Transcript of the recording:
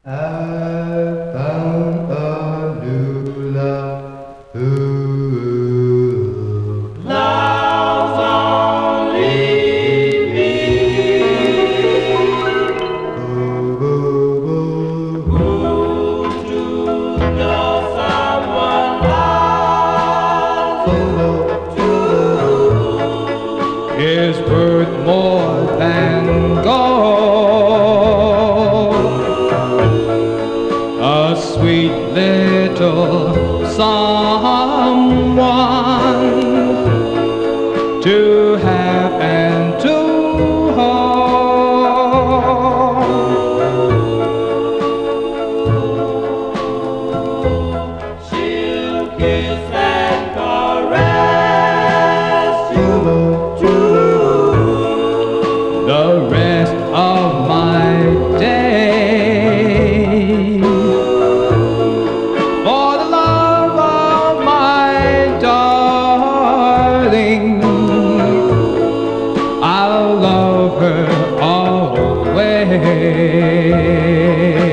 I found a new love. Ooh. Love's only me Ooh, ooh, ooh. who to know someone loves Is worth more than gold. A sweet little someone to have and to hold. She'll kiss and caress you true. The rest of my day, for the love of my darling, I'll love her always.